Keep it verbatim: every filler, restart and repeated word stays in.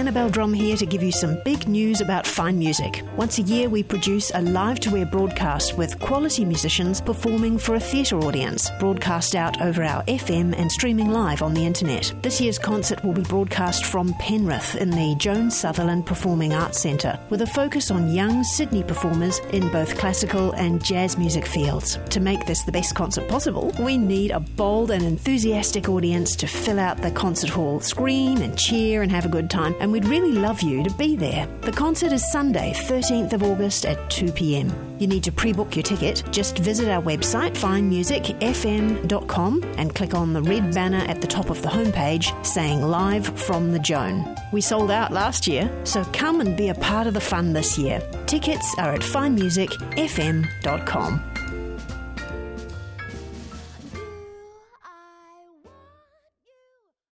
Annabelle Drum here to give you some big news about Fine Music. Once a year we produce a live-to-air broadcast with quality musicians performing for a theatre audience, broadcast out over our F M and streaming live on the internet. This year's concert will be broadcast from Penrith in the Joan Sutherland Performing Arts Centre, with a focus on young Sydney performers in both classical and jazz music fields. To make this the best concert possible, we need a bold and enthusiastic audience to fill out the concert hall, scream and cheer and have a good time, and we'd really love you to be there. The concert is Sunday, thirteenth of August at two p.m. You need to pre-book your ticket. Just visit our website, fine music f m dot com, and click on the red banner at the top of the homepage saying Live from the Joan. We sold out last year, so come and be a part of the fun this year. Tickets are at fine music f m dot com.